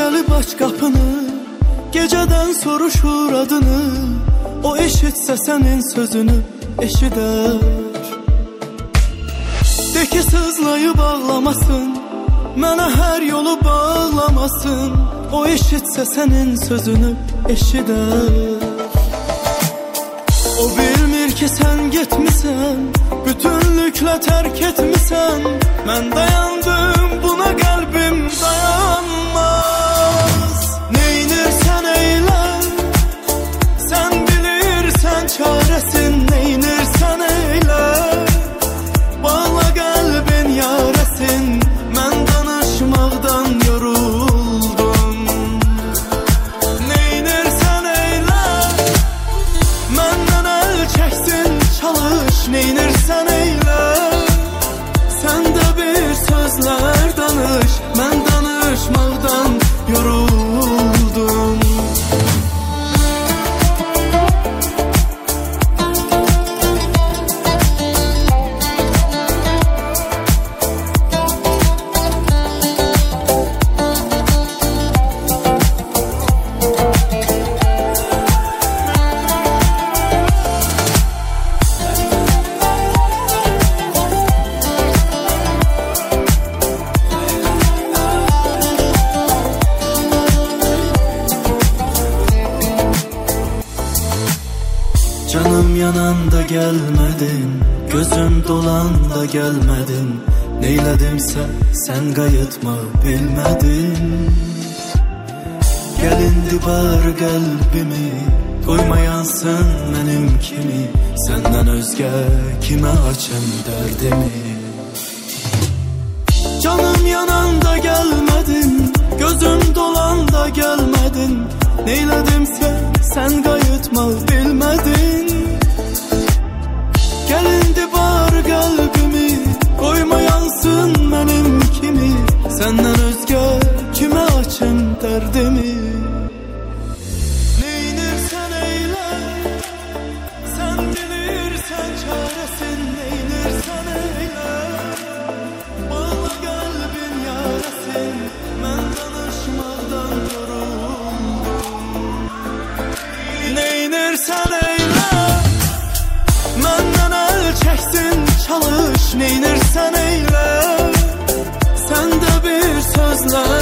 gelip aç kapını, geceden soruşur adını. O eşitse senin sözünü eşider. De ki sızlayıp ağlamasın, mənə hər yolu bağlamasın. O eşitse senin sözünü eşider. O bilmir ki sen gitmişsen, bütünlükle terk etmişsen. Ben dayandım buna, kalbim dayanmaz. Neynirsen eyle, sen bilirsen çaresin. Neynirsen eyle, bağla kalbin yaresin. Ben danışmaqdan yoruldum. Neynirsen eyle, məndən əl çəksin çalış. Neynirsen eyle, sen de bir sözler danış. Ben danışmaqdan yoruldum. Canım yananda gelmedin, gözüm dolanda gelmedin. Neyledimse sen kayıtma bilmedin. Gelindi bar kalbimi, koymayansın benim kimi. Senden özge kime açım derdimi. Canım yananda gelmedin, gözüm dolanda gelmedin. Neyledimse sen kayıtma bilmedin. Gelindi bar kalbimi, koymayansın benim kimi. Senden özge kime açım derdimi. Neynirsen eyle, sen bilirsen çaresin. Neynirsen eyle, bağla kalbin yaresin. Ben danışmaqdan yoruldum. Neynirsen eyle, məndən əl çəksin çalış. Neynirsen eyle, sen de bir sözler